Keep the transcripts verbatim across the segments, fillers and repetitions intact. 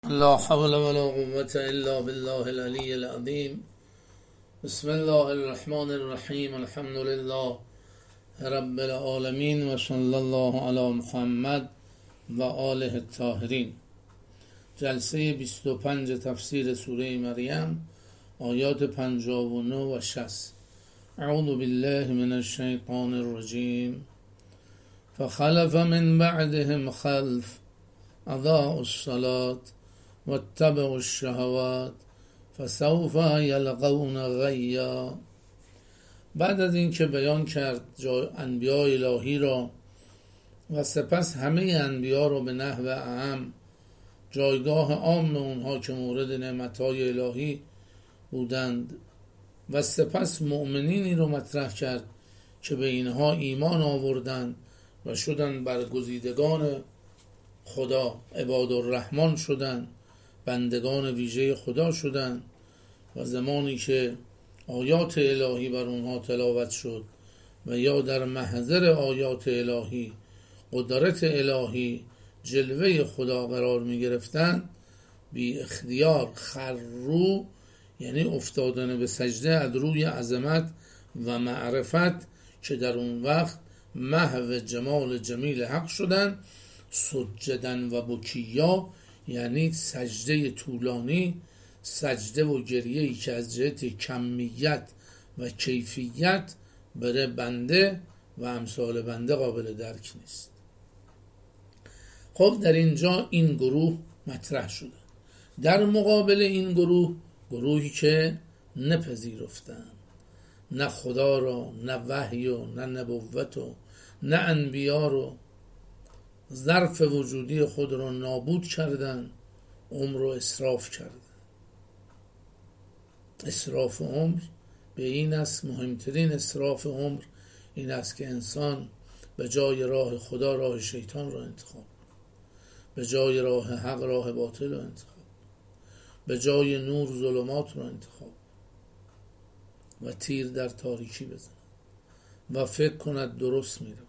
لا حول ولا قوة الا بالله العلی العظیم. بسم الله الرحمن الرحیم. الحمد لله رب العالمین و صلی الله علی محمد و آله الطاهرین. جلسه بیست و پنج تفسیر سوره مریم، آیات پنجاه و نه و شصت. اعوذ بالله من الشیطان الرجیم. فخلف من بعدهم خلف اضاعوا الصلاة واتبعوا الشهوات فسوف یلقون غیا. بعد از این که بیان کرد انبیاء الهی را و سپس همه انبیاء را به نحو اعم، جایگاه عام اونها که مورد نعمتهای الهی بودند، و سپس مؤمنینی رو مطرح کرد که به اینها ایمان آوردند و شدند برگزیدگان خدا، عباد الرحمن شدند، بندگان ویژه خدا شدند. و زمانی که آیات الهی بر اونها تلاوت شد و یا در محضر آیات الهی، قدرت الهی، جلوه خدا قرار می گرفتند، بی اختیار خرو، یعنی افتادن به سجده از روی عظمت و معرفت که در اون وقت محو جمال جمیل حق شدن، سجدن و بکیا، یعنی سجده طولانی، سجده و گریه‌ای که از جهت کمیت و کیفیت برای بنده و امثال بنده قابل درک نیست. خب در اینجا این گروه مطرح شده. در مقابل این گروه، گروهی که نپذیرفتند نه خدا را، نه وحی و نه نبوت و نه انبیا رو، ظرف وجودی خود را نابود کردند، عمر رو اسراف کردند. اسراف عمر به این است، مهمترین اسراف عمر این است که انسان به جای راه خدا راه شیطان را انتخاب، به جای راه حق راه باطل را انتخاب، به جای نور ظلمات را انتخاب و تیر در تاریکی بزند و فکر کند درست می رود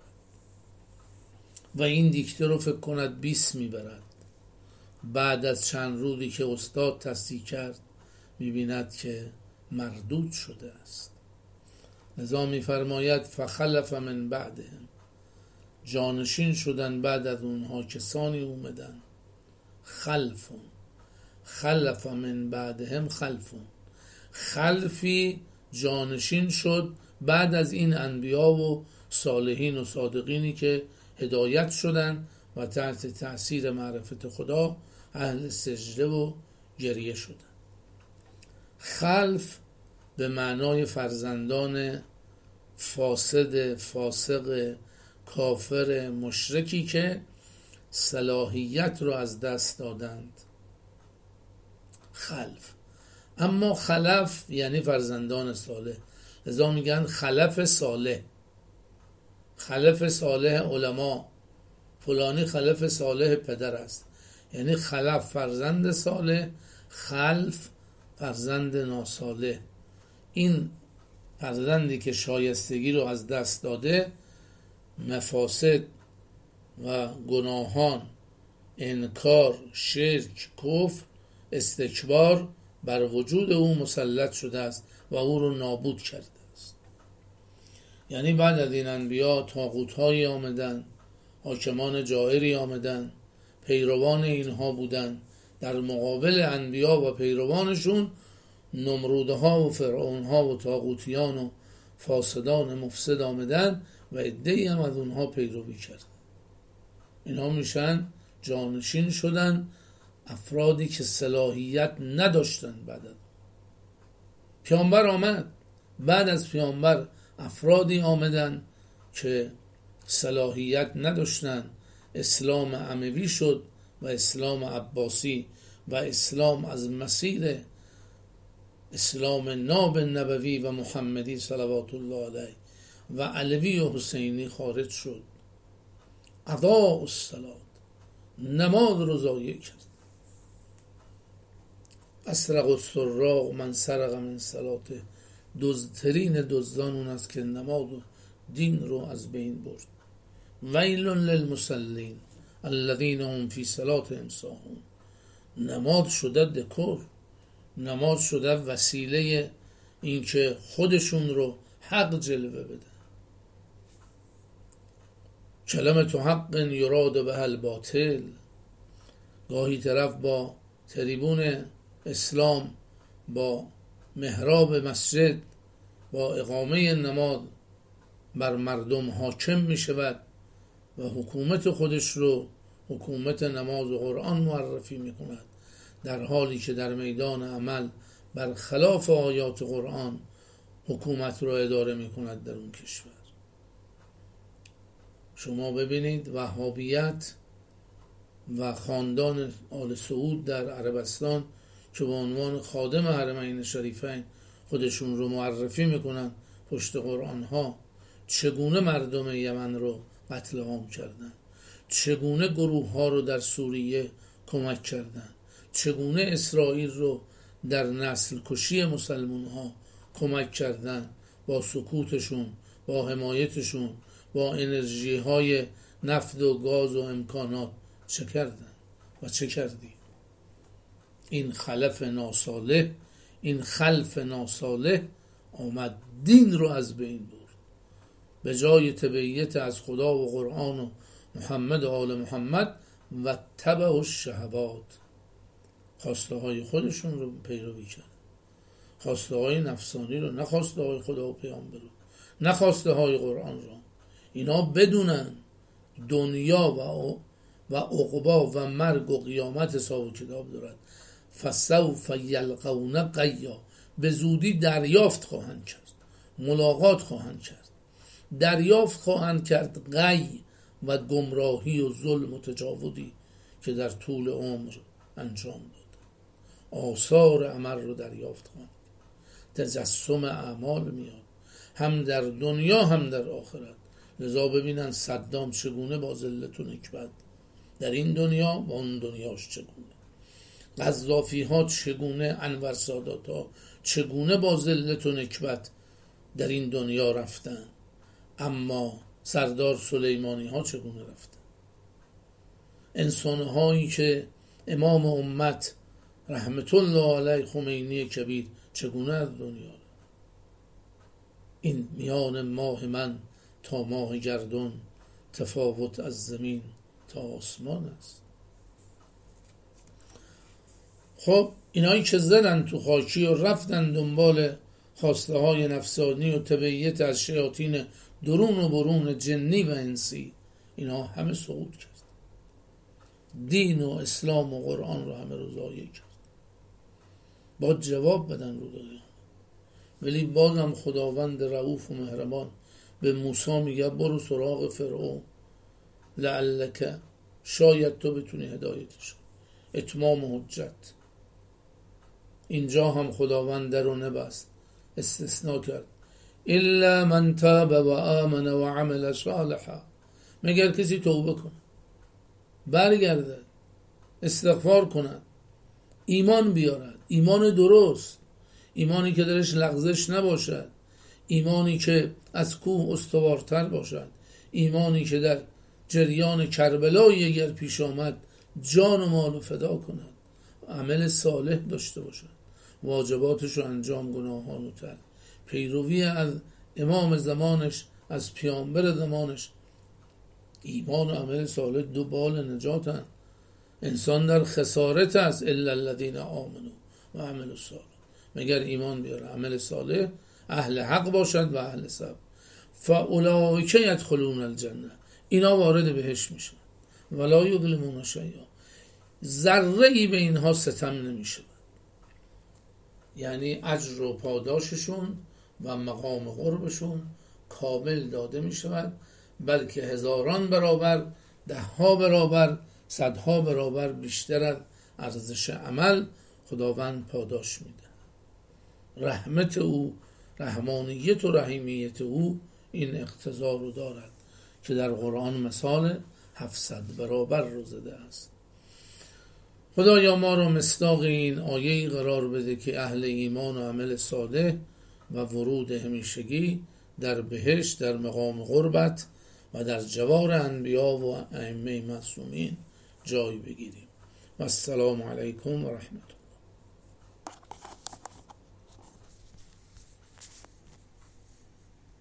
و این دیکته رو فکر کند بیست می برد. بعد از چند روزی که استاد تصدیق کرد می بیند که مردود شده است. لذا می فرماید فخلف من بعدهم، جانشین شدن بعد از اونها کسانی اومدن، خلفون، خلف من بعدهم خلفون، خلفی جانشین شد بعد از این انبیا و صالحین و صادقینی که هدایت شدن و تحت تأثیر معرفت خدا اهل سجده و گریه شدن. خلف به معنای فرزندان فاسد، فاسق، کافر، مشرکی که صلاحیت رو از دست دادند. خلف. اما خلف یعنی فرزندان صالح، لذا میگن خلف صالح. خلف صالح علما، فلانی خلف صالح پدر است، یعنی خلف فرزند صالح، خلف فرزند ناصالح. این فرزندی که شایستگی رو از دست داده، مفاسد و گناهان، انکار، شرک، کفر، استکبار بر وجود او مسلط شده است و او رو نابود کرده است. یعنی بعد از این انبیا طاغوت‌هایی آمدن، حاکمان جائری آمدن، پیروان اینها بودن. در مقابل انبیا و پیروانشون نمرودها و فرعونها و طاغوتیان و فاسدان مفسد آمدن و عده‌ای هم از اونها پیروی کردن. اینها میشن جانشین شدن افرادی که صلاحیت نداشتن. بعد از پیامبر آمد، بعد از پیامبر افرادی آمدن که صلاحیت نداشتن. اسلام اموی شد و اسلام عباسی و اسلام از مسیر اسلام ناب نبوی و محمدی صلوات الله علیه و علوی و حسینی خارج شد. اضاعوا الصلاة، نماز رو ضایع کرد. اسرق السراق من سرق من صلاته، دزدترین دزدان اون است که نماز و دین رو از بین برد. ویل للمصلین الذین هم فی صلاتهم ساهون، نماد شده دکور، نماد شده وسیله اینکه خودشون رو حق جلوه بده. کلمت حق یراد به الباطل، گاهی طرف با تریبون اسلام، با محراب مسجد، با اقامه نماز بر مردم حاکم می شود و حکومت خودش رو حکومت نماز و قرآن معرفی می کند، در حالی که در میدان عمل بر خلاف آیات قرآن حکومت رو اداره می کند در اون کشور. شما ببینید وهابیت و خاندان آل سعود در عربستان که به عنوان خادم حرمین شریفین خودشون رو معرفی میکنن پشت قرآن ها، چگونه مردم یمن رو قتل عام کردن، چگونه گروه ها رو در سوریه کمک کردن، چگونه اسرائیل رو در نسل کشی مسلمان ها کمک کردن، با سکوتشون، با حمایتشون، با انرژی های نفت و گاز و امکانات چه کردن و چه کردی. این خلف ناصالح، این خلف ناصالح آمد دین رو از بین برد. به جای تبعیت از خدا و قرآن و محمد و آل محمد و تبع الشهوات، خواسته های خودشون رو پیروی کرد، خواسته های نفسانی رو، نه خواسته های خدا و پیامبر رو، نه خواسته های قرآن رو. اینا بدونن دنیا و و عقبا و مرگ و قیامت حساب و کتاب دارد. فسوف یلقون قیا، به زودی دریافت خواهند کرد، ملاقات خواهند کرد، دریافت خواهند کرد قی و گمراهی و ظلم و تجاوزی که در طول عمر انجام داد. آثار عمل رو دریافت خواهند، تجسم اعمال میاد، هم در دنیا هم در آخرت. لذا ببینن صدام چگونه با ذلت و نکبت در این دنیا و اون دنیاش چگونه، قذافی ها چگونه، انور سادات ها چگونه با ذلت و نکبت در این دنیا رفتن، اما سردار سلیمانی ها چگونه رفتن. انسان هایی که امام امت رحمت الله علیه خمینی کبیر چگونه از دنیا رفت. این میان ماه من تا ماه گردون تفاوت از زمین تا آسمان است. خب اینایی که زدن تو خاکی و رفتن دنبال خواسته های نفسانی و تبعیت از شیاطین درون و برون جنی و انسی، اینا همه سقوط کرد، دین و اسلام و قرآن رو همه رو ضایع کرد. با جواب بدن رو داریم. ولی بازم خداوند رؤوف و مهربان به موسی میگه برو سراغ فرعون، لعلک، شاید تو بتونی هدایتش، اتمام حجت. اینجا هم خداوند در رو نبست، استثناء کرد، الا من تاب و آمن و عمل صالحا، مگر کسی توبه کنه، برگرده، استغفار کنه، ایمان بیارد، ایمان درست، ایمانی که درش لغزش نباشد، ایمانی که از کوه استوارتر باشد، ایمانی که در جریان کربلایی اگر پیش آمد جان و مال فدا کند، عمل صالح داشته باشد، واجباتش رو انجام، گناهان رو ترک، پیروی از امام زمانش، از پیامبر زمانش. ایمان و عمل صالح دو بال نجاتن. انسان در خسارت است، الا الذین آمنوا و عملوا الصالحات، مگر ایمان بیاره، عمل صالح، اهل حق باشد و اهل صبر، فاولئک یدخلون الجنه، اینا وارد بهشت میشن، ولا یظلمون شیئا، ذره ای به اینها ستم نمیشه. یعنی اجر و پاداششون و مقام قربشون کامل داده میشود، بلکه هزاران برابر، ده ها برابر، صدها برابر بیشتر از ارزش عمل خداوند پاداش میده. رحمت او، رحمانیت و رحیمیت او این اقتضا رو دارد که در قرآن مثال هفتصد برابر رو زده است. خدایا ما رو مصداق این آیه قرار بده که اهل ایمان و عمل صالح و ورود همیشگی در بهشت، در مقام قربت و در جوار انبیا و ائمه معصومین جای بگیریم. و السلام علیکم و رحمت الله.